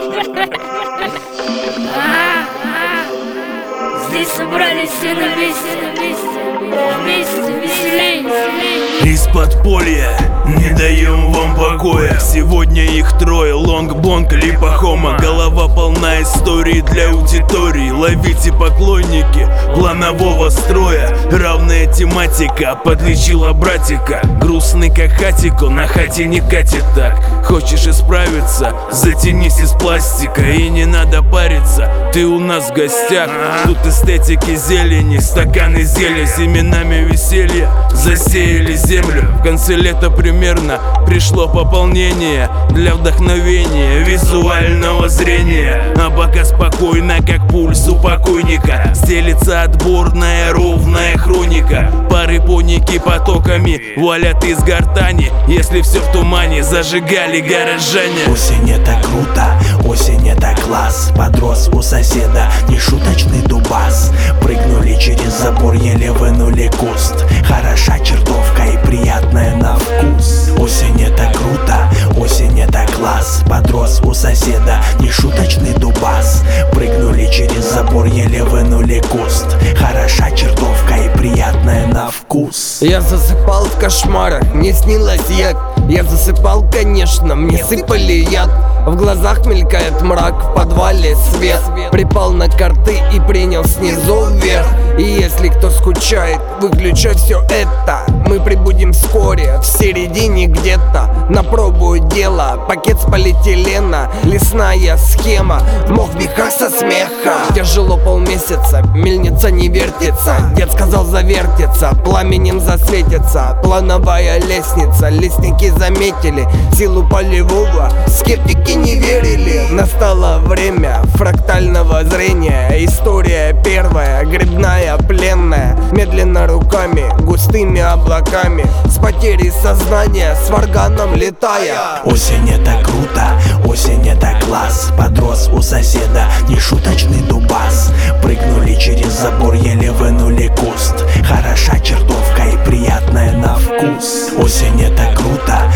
Здесь собрались все на вместе, веселей. Из подполья не даем вам покоя. Сегодня их трое: Лонг, Бонг, Липа, Хома. Голова полна историй для аудитории. Ловите, поклонники планового строя. Равная тематика подлечила братика. Грустный как хатико, на хате не катит так. Хочешь исправиться, затянись из пластика. И не надо париться, ты у нас в гостях. Тут эстетики зелени, стаканы зелья. Семенами веселья засеяли землю. В конце лета примерно пришло пополнение для вдохновения визуального зрения. А пока спокойно, как пульс у покойника, стелится отборная ровная хроника. Пары поники потоками валят из гортани. Если все в тумане, зажигали горожане. Осень — это круто, осень — это класс. Подрос у соседа нешуточный дубас. Прыгнули через забор, еле вынули куст. Хороша чертовка и приятная на вкус. Осень — это круто, осень — это класс. Подрос у соседа нешуточный дубас. Прыгнули через забор, еле вынули куст. Хороша чертовка и приятная на вкус. Я засыпал в кошмарах, мне снилось я засыпал, конечно, мне сыпали яд. В глазах мелькает мрак, в подвале свет. Припал на карты и принял снизу вверх. И если кто скучает, выключай все это. Мы прибудем вскоре, в середине где-то. На пробу дело, пакет с полиэтилена. Лесная схема, мог века со смеха. Тяжело полмесяца, мельница не вертится. Дед сказал завертится, пламенем засветится. Плановая лестница, лесники заметили силу полевого, скептики не верили. Настало время фрактального зрения. История первая, грибная, пленная. Медленно руками, густыми облаками, с потерей сознания, с варганом летая. Осень — это круто, осень — это класс. Подрос у соседа нешуточный дубас. Прыгнули через забор, еле вынули куст. Хороша чертовка и приятная на вкус. Осень — это круто,